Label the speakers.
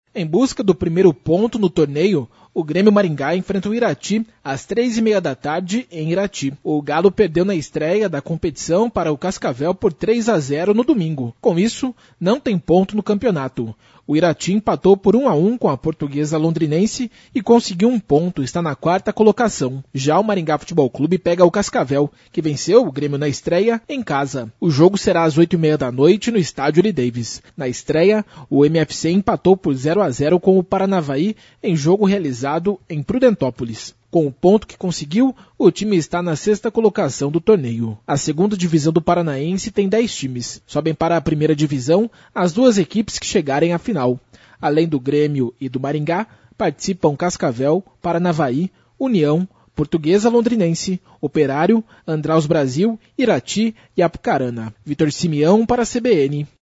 Speaker 1: Em busca do primeiro ponto no torneio, o Grêmio Maringá enfrenta o Irati às 15h30 da tarde em Irati. O Galo perdeu na estreia da competição para o Cascavel por 3-0 no domingo. Com isso, não tem ponto no campeonato. O Irati empatou por 1-1 com a Portuguesa Londrinense e conseguiu um ponto, está na 4ª colocação. Já o Maringá Futebol Clube pega o Cascavel, que venceu o Grêmio na estreia em casa. O jogo será às 8h30 da noite no estádio Lee Davis. Na estreia, o MFC empatou por 0-0 com o Paranavaí em jogo realizado em Prudentópolis. Com o ponto que conseguiu, o time está na 6ª colocação do torneio. A 2ª divisão do Paranaense tem 10 times. Sobem para a 1ª divisão as 2 equipes que chegarem à final. Além do Grêmio e do Maringá, participam Cascavel, Paranavaí, União, Portuguesa Londrinense, Operário, Andraus Brasil, Irati e Apucarana. Vitor Simeão para a CBN.